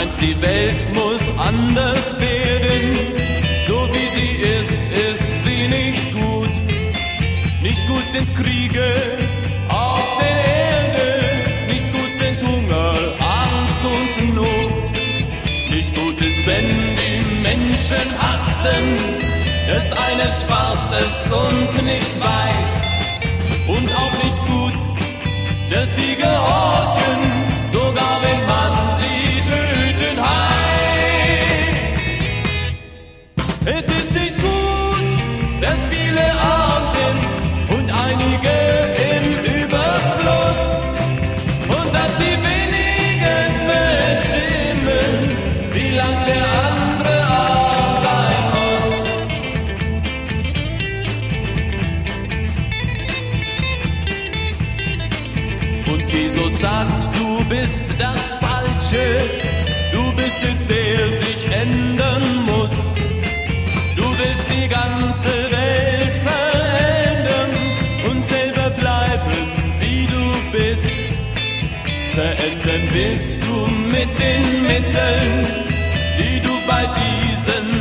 meinst, die Welt muss anders werden. So wie sie ist sie nicht gut. Nicht gut sind Kriege auf der Erde. Nicht gut sind Hunger, Angst und Not. Nicht gut ist, wenn die Menschen hassen, dass einer schwarz ist und nicht weiß. Und auch nicht gut, dass sie gehorchen, sogar wenn man sie töten heißt. Es ist nicht gut, dass viele arm sind und einige im Überfluss und dass die wenigen bestimmen, wie lang der andere arm sein muss. Und Jesus sagt, du bist das Falsche, du bist es, der sich ändern muss. Du willst die ganze Welt verändern und selber bleiben, wie du bist. Verändern willst du mit den Mitteln, die du bei diesen